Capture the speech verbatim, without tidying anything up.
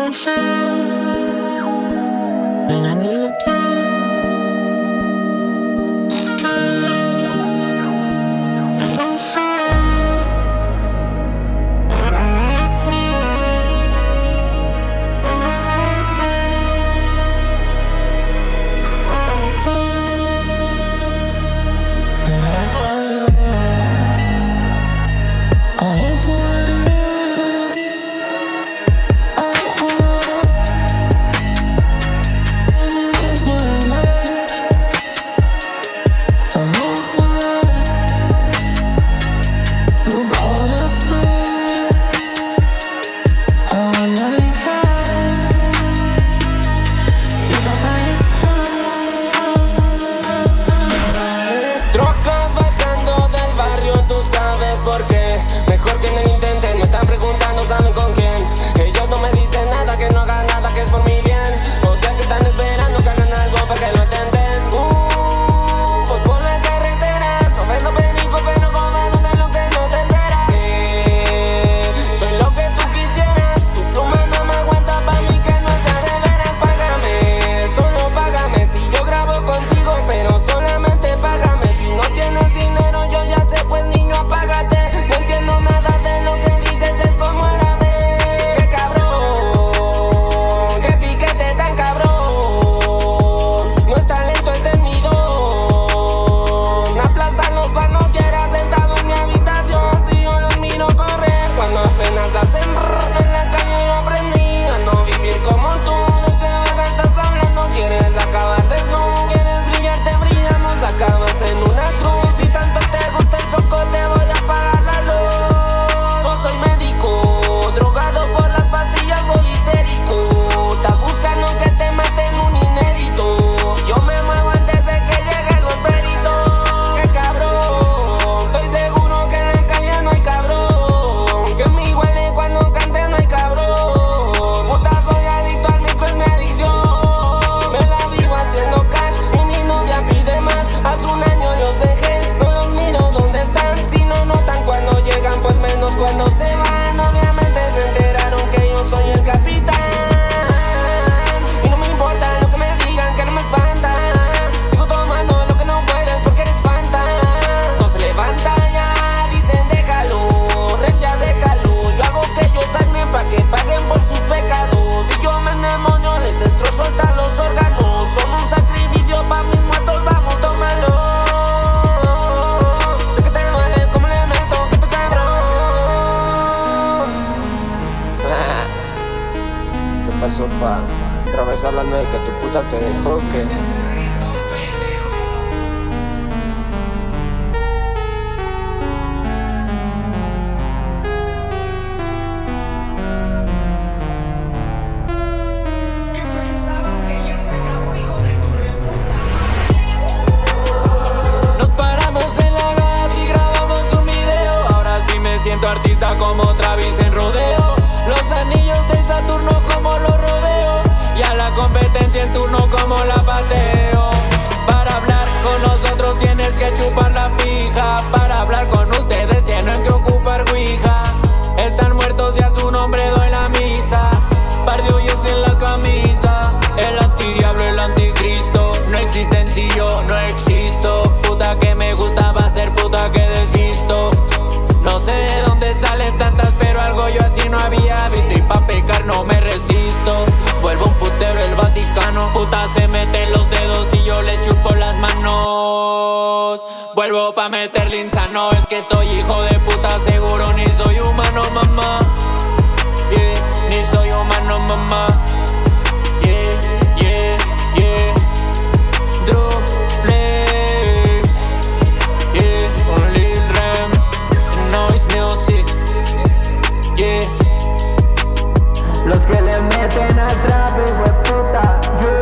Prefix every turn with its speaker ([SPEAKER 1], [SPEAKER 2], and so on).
[SPEAKER 1] Sopa, otra vez hablando de que tu puta te dejó, que
[SPEAKER 2] nos paramos en la gas y grabamos un video. Ahora sí me siento artista como Travis en rodeo. Los anillos de Saturno como los rodeo, y a la competencia en turno como la pateo. Para hablar con nosotros tienes que chupar la pija. Para hablar con ustedes tienen que ocupar ouija. Están muertos y a su nombre doy la misa. Par de hoyos en la camisa. El antidiablo, el anticristo. No existen si yo no existo. Puta que me gustaba ser puta que desvisto. No sé de dónde salen tantas, pero algo yo así no había visto. Y pa' pecar no me resisto. Vuelvo un putero el Vaticano. Puta se mete los dedos y yo le chupo las manos. Vuelvo pa' meterle insano. Es que estoy hijo de puta, seguro ni soy humano, mamá. Yeah, ni soy humano, mamá. Yeah, yeah, yeah. Drew Flame. Yeah, con Lil Rem. Noise Music. Yeah.
[SPEAKER 3] Los que le meten al trap, hijo de puta, yeah.